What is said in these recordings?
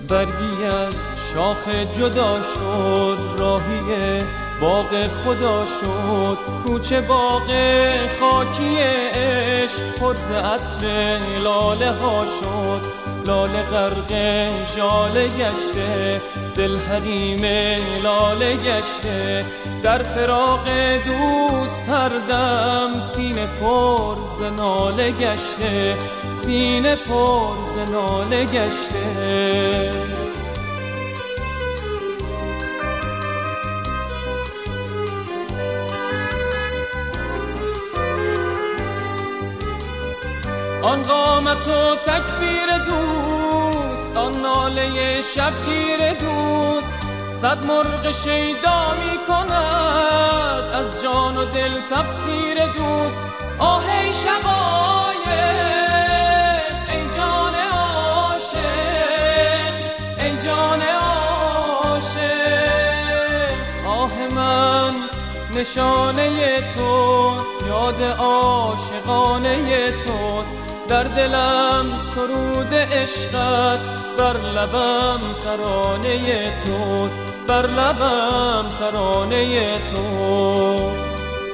برگی از شاخ جدا شد، راهی باغ خدا شد. کوچه باغ خاکی عشق پر ز عطر لاله ها شد. لاله غرق ژاله گشته، دل حریم لاله گشته. در فراق دوست هر دم سینه پر ز ناله گشته، سینه پر ز ناله گشته. آن قامت و تکبیر دوست، آن ناله شبگیر دوست. صد مرغ شیدا می کند از جان و دل تفسیر دوست. آه ای شقایق ای جان عاشق، ای جان عاشق. آه من نشانه توست، یاد عاشقانه توست. در دلم سرود عشقت، بر لبم ترانه توست، بر لبم ترانه توست.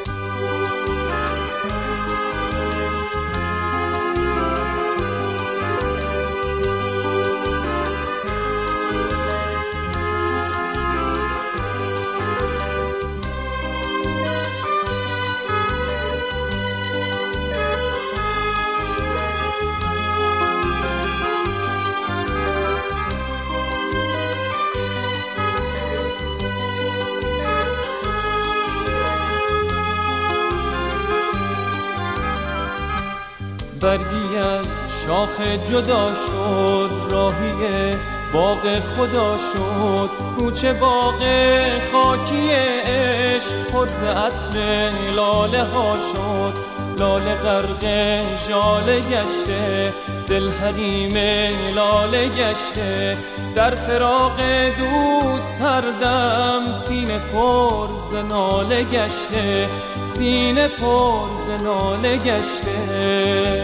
برگی از شاخ جدا شد، راهی باغ خدا شد. کوچه باغ خاکی عشق پر ز عطر لاله ها شد. لاله غرق ژاله گشته، دل حریم لاله گشته. در فراق دوست هر دم سینه پر ز ناله گشته، سینه پر ز ناله گشته.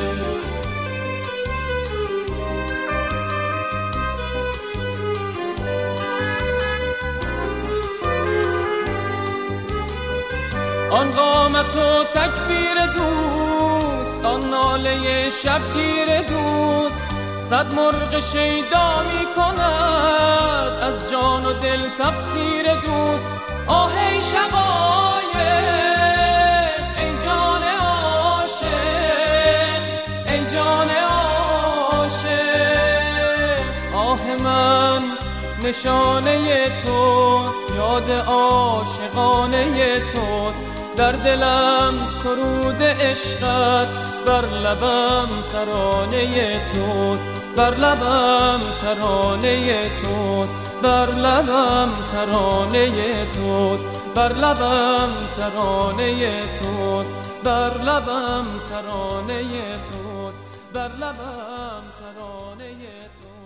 آن قامت و تکبیر دوست، آن ناله شبگیر دوست. صد مرغ شیدا می کند از جان و دل تفسیر دوست. آه ای شقایق ای جان عاشق، ای جان عاشق. آه من نشانه توست، یاد عاشقانه توست. در دلم سرود عشقت، بر لبم ترانه توست، بر لبم ترانه توست، بر لبم ترانه توست، بر لبم ترانه توست، بر لبم ترانه توست، بر لبم ترانه توست.